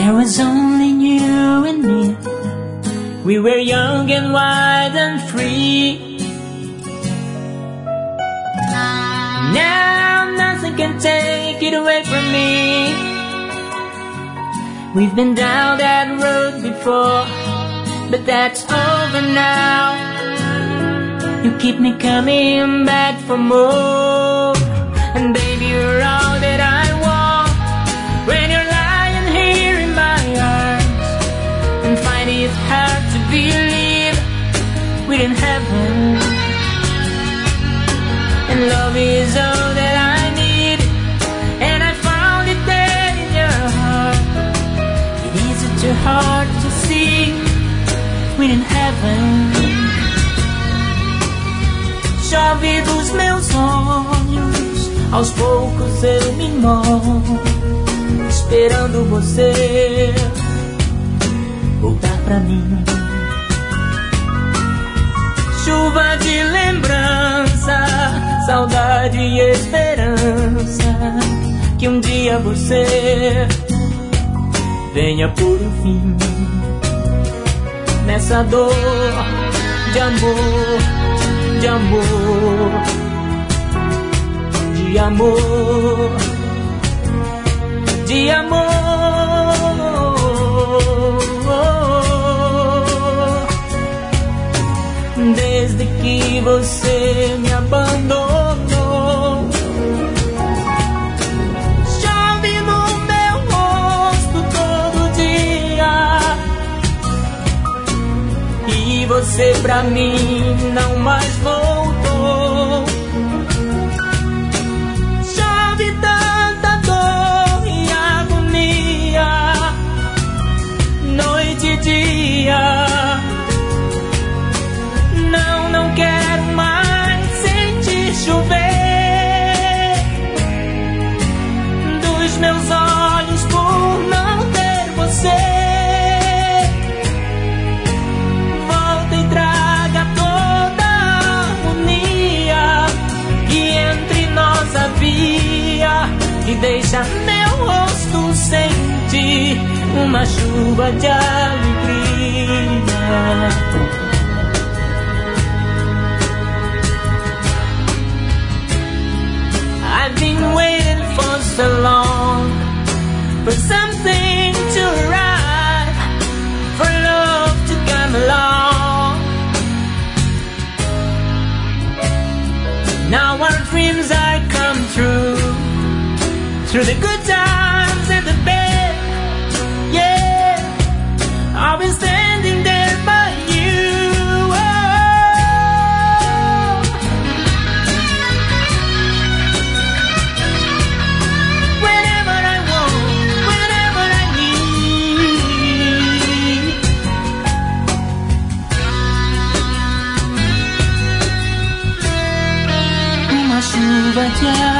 There was only you and me. We were young and wild and free. Now nothing can take it away from me. We've been down that road before, but that's over now. You keep me coming back for more. And baby, you're all that I want. When you're lying here in my arms and finding it hard to believe we're in heaven. And love is all that I need, and I found it there in your heart. It isn't too hard to see we're in heaven. Chove dos meus olhos, aos poucos eu me molho, esperando você voltar pra mim. Chuva de lembrança, saudade e esperança, que um dia você venha por um fim nessa dor de amor, de amor, de amor, de amor. Desde que você me abandonou, chove no meu rosto todo dia, e você pra mim não mais voltou. Chove tanta dor e agonia, noite e dia. Não quero mais sentir chover dos meus olhos por não ter você. Volta e traga toda a harmonia que entre nós havia, e deixa meu rosto sentir uma chuva de alegria. I've been waiting for so long for something to arrive, for love to come along. Now our dreams are come true, through the good times and the bad. Yeah, I'll be standing there by you. Chuva de